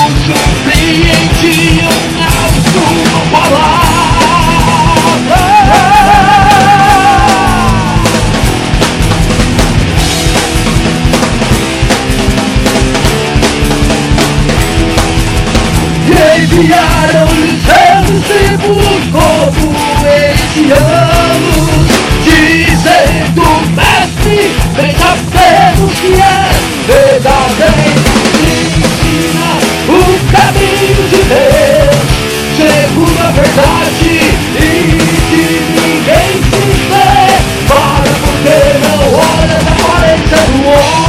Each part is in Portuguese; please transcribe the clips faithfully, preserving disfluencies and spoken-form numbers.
surpreendiam na sua palavra. Enviaram-lhe seus discípulos como enviamos, dizendo: Mestre, vem sabemos que és verdadeiro, ensina o caminho de Deus, segundo a verdade, e que ninguém se vê, para porque não olha da aparência do homem.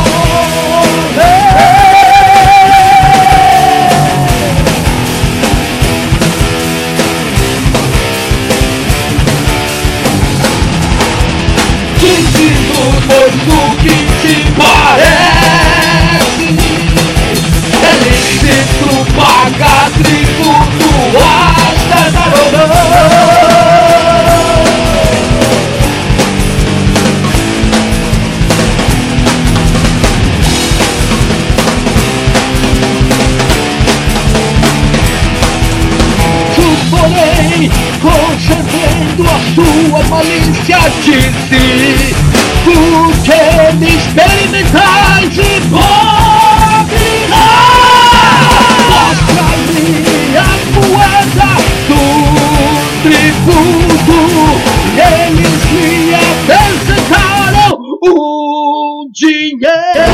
Pois o que te parece é lícito pagar tributo a César ou não. Tu, porém, concedendo a sua malícia, disse: por que me experimentais hipócritas? Mostra-me a moeda do tributo. Eles me apresentaram o dinheiro.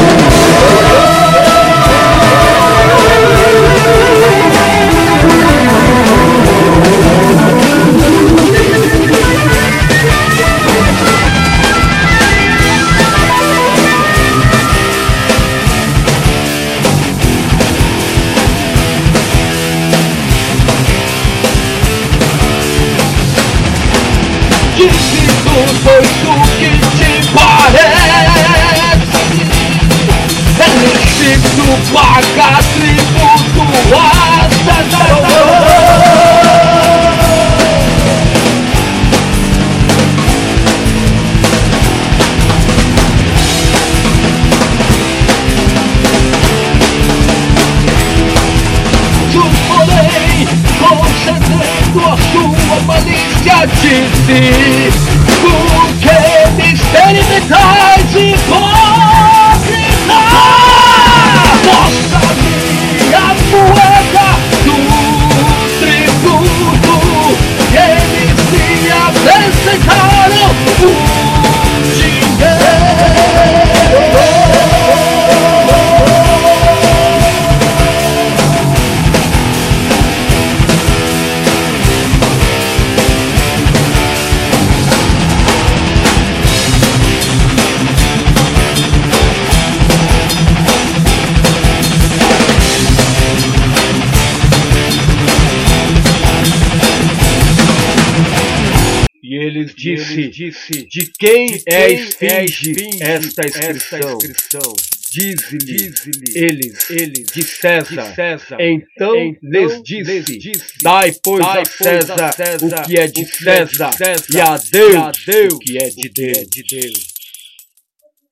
Pois o que te parece é lícito pagar tributo a César ou não. Tu, porém, concedendo a sua malícia, disse: por que me experimentais hipócritas? Mostra-me a moeda do tributo. Eles me apresentaram o dinheiro. E eles disse, disse, de quem é esfinge esta inscrição? Dize-lhe, eles, eles, de César. Então, lhes disse, dai, pois, a César o que é de César, e a Deus o que é de Deus.